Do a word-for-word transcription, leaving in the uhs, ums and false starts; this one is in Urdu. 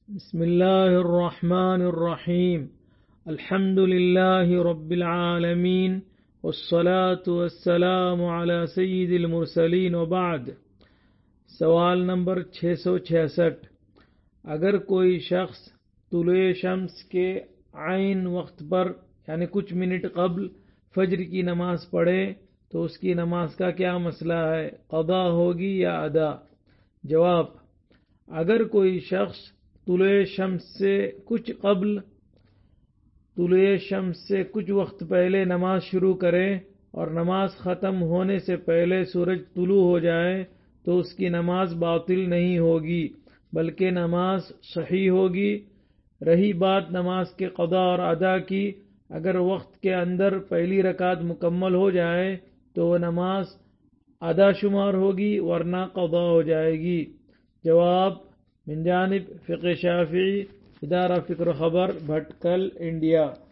بسم الله الرحمن الرحيم الحمد لله رب العالمين والصلاة والسلام على سيد المرسلين وبعد. سوال نمبر چھ سو چھیاسٹھ. اگر کوئی شخص طلوع شمس کے عین وقت پر یعنی کچھ منٹ قبل فجر کی نماز پڑھے تو اس کی نماز کا کیا مسئلہ ہے؟ قضا ہوگی یا ادا؟ جواب: اگر کوئی شخص طلوع شمس سے کچھ قبل طلوع شمس سے کچھ وقت پہلے نماز شروع کرے اور نماز ختم ہونے سے پہلے سورج طلوع ہو جائے تو اس کی نماز باطل نہیں ہوگی بلکہ نماز صحیح ہوگی. رہی بات نماز کے قضا اور ادا کی، اگر وقت کے اندر پہلی رکعت مکمل ہو جائے تو وہ نماز ادا شمار ہوگی ورنہ قضا ہو جائے گی. جواب من جانب فقہ شافعی، ادارہ فکر خبر، بھٹکل، انڈیا.